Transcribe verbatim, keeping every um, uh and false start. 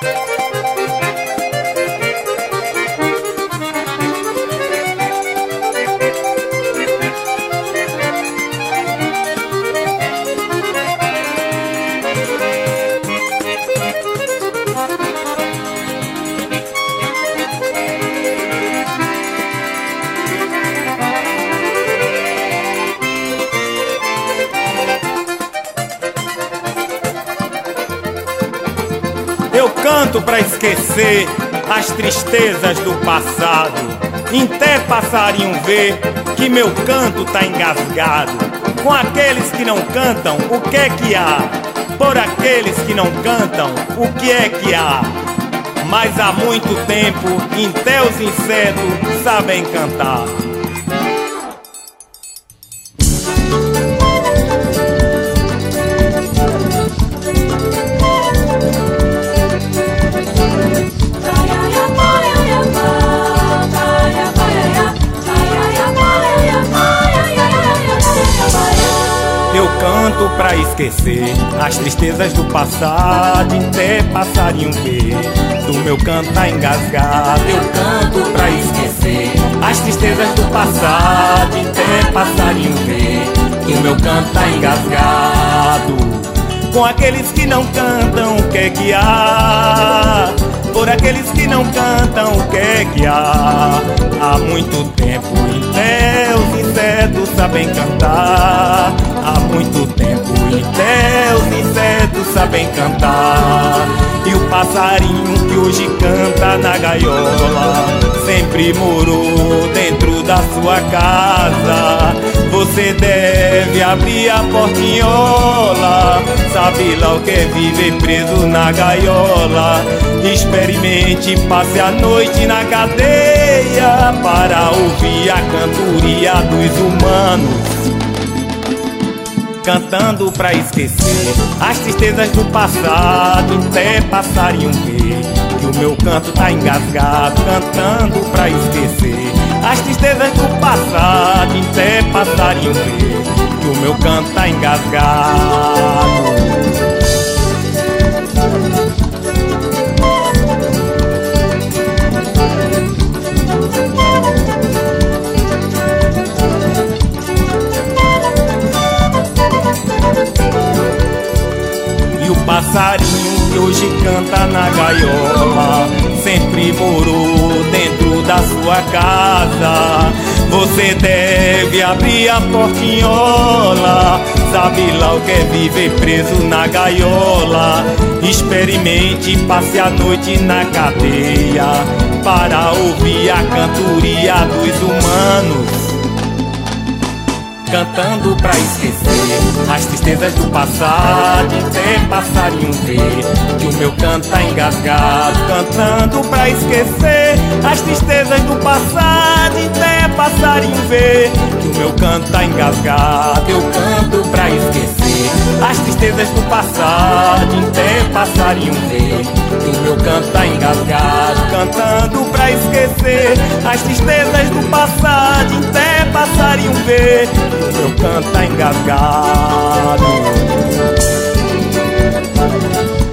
Eu canto pra esquecer as tristezas do passado. Até passarinho vê que meu canto tá engasgado. Com aqueles que não cantam, o que é que há? Por aqueles que não cantam, o que é que há? Mas há muito tempo, até os insetos sabem cantar. Eu canto pra esquecer as tristezas do passado, até passarinho ver do meu canto tá engasgado. Eu canto pra esquecer as tristezas do passado, até passarinho ver do meu canto tá engasgado. Com aqueles que não cantam, o que é que há? Por aqueles que não cantam, o que é que há? Há muito tempo, até os insetos sabem cantar. Há muito tempo, até os insetos sabem cantar. E o passarinho que hoje canta na gaiola sempre morou dentro da sua casa. Você deve abrir a portinhola, sabe lá o que é viver preso na gaiola. Experimente, passe a noite na cadeia para ouvir a cantoria dos humanos. Cantando pra esquecer as tristezas do passado, até passarinho ver que o meu canto tá engasgado. Cantando pra esquecer as tristezas do passado, até passarinho ver que o meu canto tá engasgado. E o passarinho que hoje canta na gaiola sempre morou dentro da sua casa. Você deve abrir a portinhola, sabe lá o que é viver preso na gaiola. Experimente, passe a noite na cadeia para ouvir a cantoria dos humanos. Cantando pra esquecer as tristezas do passado, até passarinho ver que o meu canto tá engasgado. Cantando pra esquecer as tristezas do passado, até passarinho ver que o meu canto tá engasgado. Eu canto pra esquecer as tristezas do passado, até passarinho ver que o meu canto tá engasgado. Cantando pra esquecer as tristezas do passado, até passarinho ver que o meu canto tá engasgado.